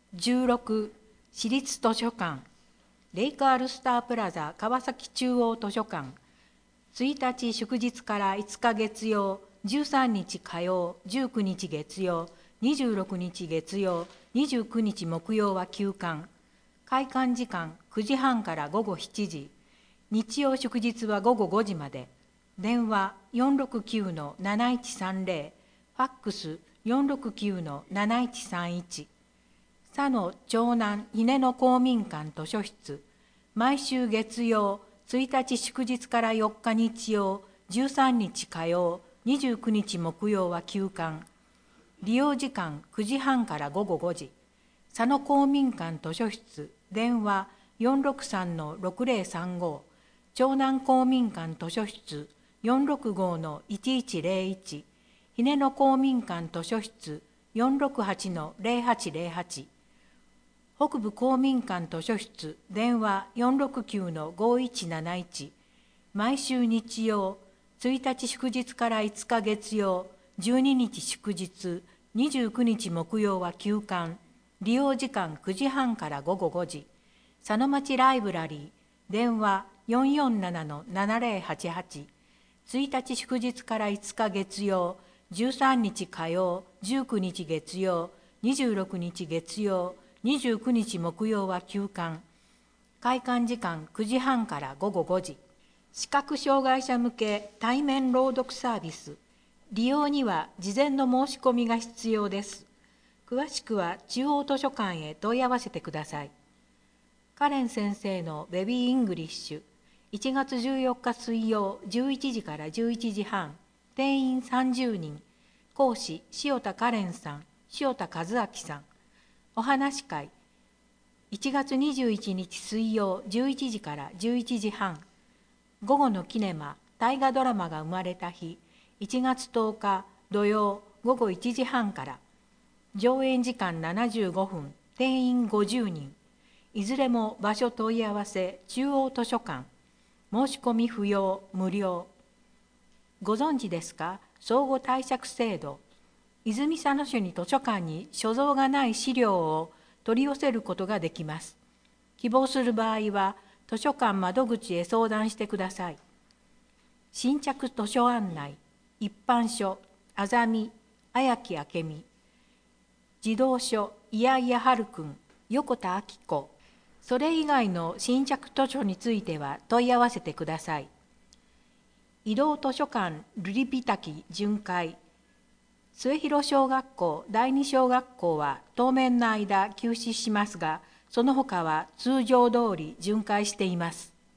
16市立図書館レイクアルスタープラザ川崎中央図書館1日祝日から5日月曜、13日火曜、19日月曜、26日月曜、29日木曜は休館。開館時間9時半から午後7時。日曜祝日は午後5時まで。電話469-7130、ファックス469-7131。佐野長南稲野公民館図書室。毎週月曜、1日祝日から4日日曜、13日火曜、29日木曜は休館。利用時間9時半から午後5時。佐野公民館図書室、電話463-6035。長南公民館図書室、465-1101。稲野公民館図書室、468-0808。北部公民館図書室、電話469-5171。毎週日曜、1日祝日から5日月曜、12日祝日、29日木曜は休館。利用時間9時半から午後5時。佐野町ライブラリー、電話447-7088。1日祝日から5日月曜、13日火曜、19日月曜、26日月曜、29日木曜は休館。開館時間9時半から午後5時。視覚障害者向け対面朗読サービス。利用には事前の申し込みが必要です。詳しくは中央図書館へ問い合わせてください。カレン先生のベビーイングリッシュ。1月14日水曜11時から11時半。定員30人。講師塩田カレンさん、塩田和明さん。お話会1月21日水曜11時から11時半。午後のキネマ大河ドラマが生まれた日1月10日土曜午後1時半から。上演時間75分、定員50人。いずれも場所問い合わせ中央図書館。申し込み不要、無料。ご存知ですか？相互貸借制度。泉佐野市に図書館に所蔵がない資料を取り寄せることができます。希望する場合は図書館窓口へ相談してください。新着図書案内、一般書、あざみ、綾木明美。児童書、いやいやはるくん、横田明子。それ以外の新着図書については問い合わせてください。移動図書館瑠璃火滝巡回。末広小学校第二小学校は当面の間休止しますが、その他は通常通り巡回しています。